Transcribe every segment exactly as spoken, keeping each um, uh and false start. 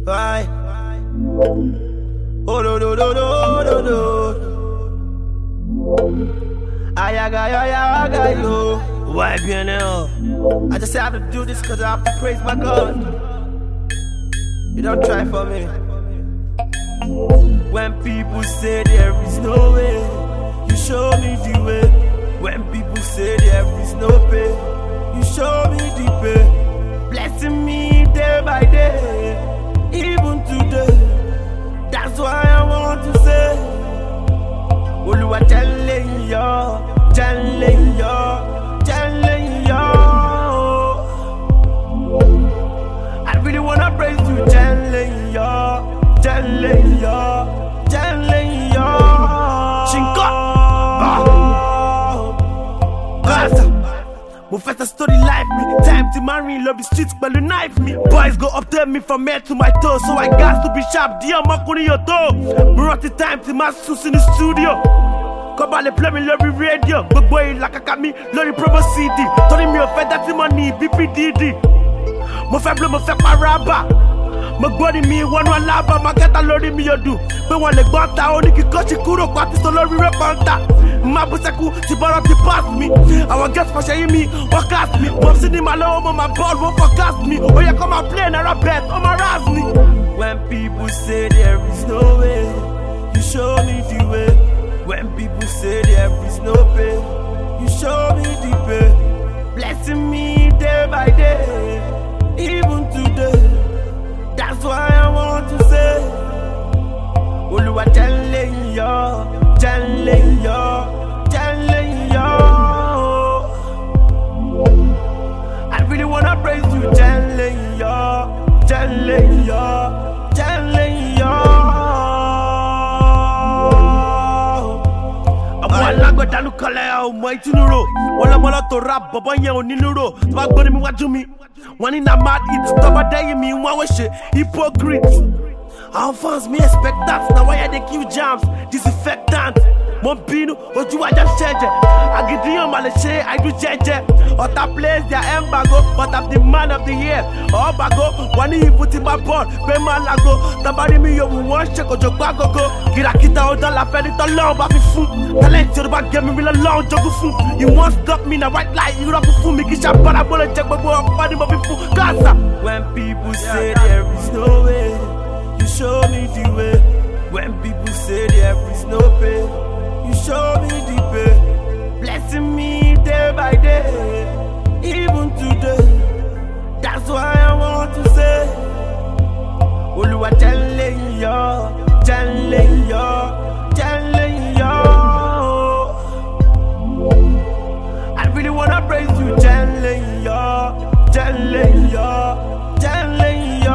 Why? Oh no no no no no no. Ayaga ayaga yo. Why bien now? I just have to do this cause I have to praise my God. You don't try for me. When people say there is no way, you show me the way. When people say there is no pay, you show me the pay. Blessing me day by day, even today. That's why I want to say, Oluwa telling you, telling you, telling you. I really wanna praise you, telling you, telling you, telling you. Chinko, Gaza. Mufasa story life me, time to marry, love the streets, but the knife me. Boys go up to me from head to my toes, so I got to be sharp. Dear Makuni your toe. We run the time to my sus in the studio. Come on, play me love radio. But boy, like a cami, love promo C D. Telling me a fed that money, B P D D. Mufa blow, mufa paraba. My body me one one lava, my cat a lorry me you do. But one leg banta, only kikochi kuro, but it's a lorry repanta. My busaku, Tibara to pass me. Our guests for sharing me, or cast me. Mom sitting my low on my ball, won't forecast me. Oh, you come and play and I bet, oh, my ras me. When people say there is no way, you show me the way. When people say there is no pay, you show me the pay. Blessing me day by day, even today. That's why I want to say, Oluwa telling you, telling you, telling you. I really wanna praise you, telling you, telling you, telling you. Alago danu kale o mo itinuro. Wala mola to rap bobo yen oninuro. To ba gbori mi waju mi. One in a mad it to ba dey mi won we se hypocrite. Our fans me expect that. Now why they kill jams? Disinfectant. Mon binu oju aja seje. Agidiyan male se I do jeje. Otta place their embargo, but I'm the man of the year. Oh bago, one he put in my board. Be man lago. Tabari mi yo won se ko jogba gogo. Kirakita oda la fe ni to long ba fi fun. Talent to the back game me la long jogu fun. You won't stop me na white light. You rock fun me kisha para bole check gbogbo body mo fi fun. Gaza. When people say there is no way, you show me the way. When people say there is no pay, you show me the pay. Blessing me day by day, even today. That's why I want to say, Oluwa telling you, telling you, telling you. I really wanna praise you, telling you, telling you, telling you.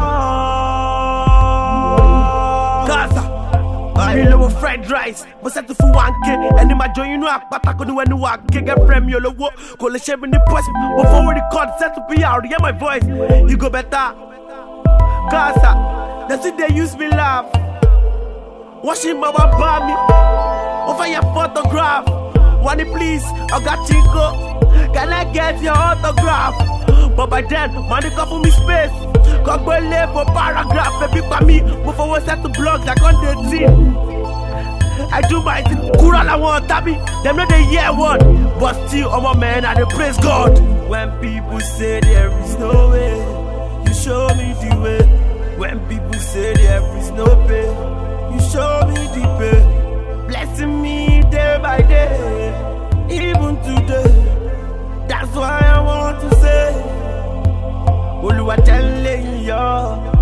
I love fried rice, but set to for one K. And in my joy, you know, I could do any work. Get frame, you know, call a shame in the post. But forward the card, set to be out, hear my voice. You go better. Casa, that's it, they use me laugh. Washing my bar me over your photograph. Wanna please, I got Chico. Can I get your autograph? But by then, money come for me space. Come go live for paragraph, baby, by me. Move forward, set to blogs, I can't do it. I do my thing, Kural, I want Tabi. Them know they hear one, but still, I'm a man, I praise God. When people say there is no way, you show me the way. When people say there is no pay, you show me the pay. Blessing me day by day, even today. That's why I want to say, Oluwa telling you.